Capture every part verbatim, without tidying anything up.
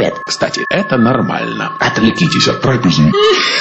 привет. Кстати, это нормально. Отвлекитесь от трапезы.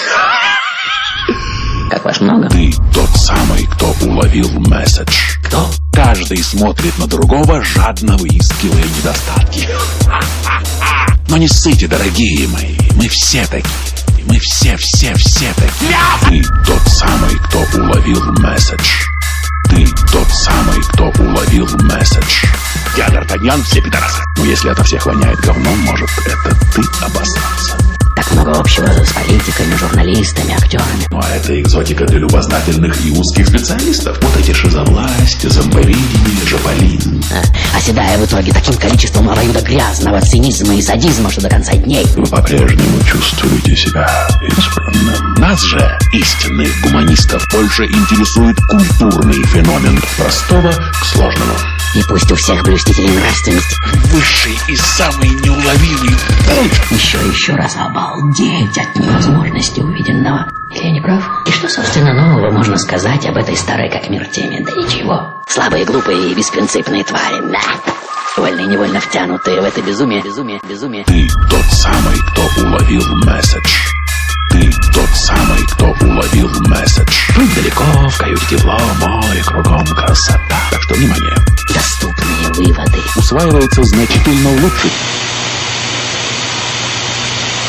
Как вас много? Ты тот самый, кто уловил месседж. Кто? Каждый смотрит на другого, жадно выискивая недостатки. Но не ссыте, дорогие мои. Мы все такие. Мы все-все-все такие. Ты тот самый, кто уловил месседж. Ты тот самый, кто уловил месседж. Я Д'Артаньян, все пидорасы. Но если это всех воняет говном, может, это ты обоссаться. Так много общего с политиками, журналистами, актерами. Ну а это экзотика для любознательных и узких специалистов. Вот эти шизовласть, зомбовидение, жополизм. А, оседая в итоге таким количеством обоюда грязного цинизма и садизма, что до конца дней. Вы по-прежнему чувствуете себя избранным. Нас же, истинных гуманистов, больше интересует культурный феномен. От простого к сложному. И пусть у всех блюстителей нравственности высший и самый неуловимый пункт. Еще еще раз обалдеть от невозможности увиденного. Или я не прав? И что, собственно, нового можно сказать об этой старой как мир теме? Да ничего. Слабые, глупые и беспринципные твари. Да. Вольно и невольно втянутые в это безумие, безумие, безумие. Ты тот самый, кто уловил месседж. Ты тот самый, кто уловил месседж. Тут далеко, в каюте тепло, море, кругом красота. Так что, внимание. Доступные выводы. Усваивается значительно лучше.